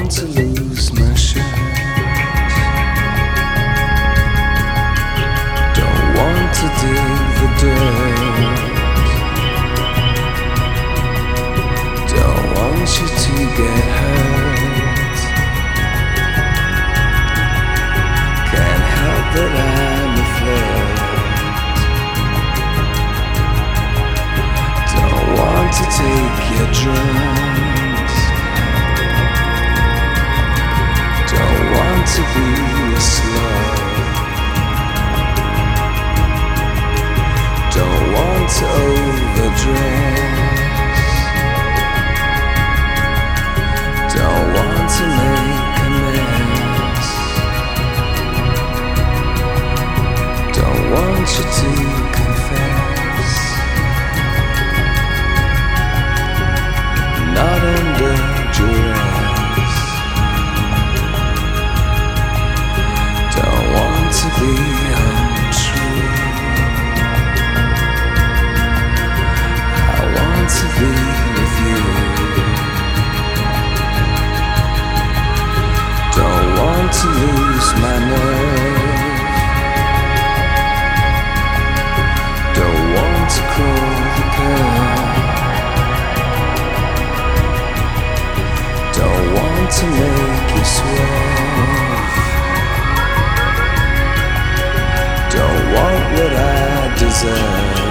want to lose my shirt. Don't want to dig the dirt. Don't want you to get hurt. Can't help that I'm a flirt. Don't want to take your drugs. Don't want to be a slug. Don't want to overdress. Don't want to make a mess. Don't want you to confess. Not under duress. Don't want to be untrue. I want to be with you. Don't want to lose my nerve. Don't want to crawl the curve. Don't want to make you swerve. Don't want what I deserve.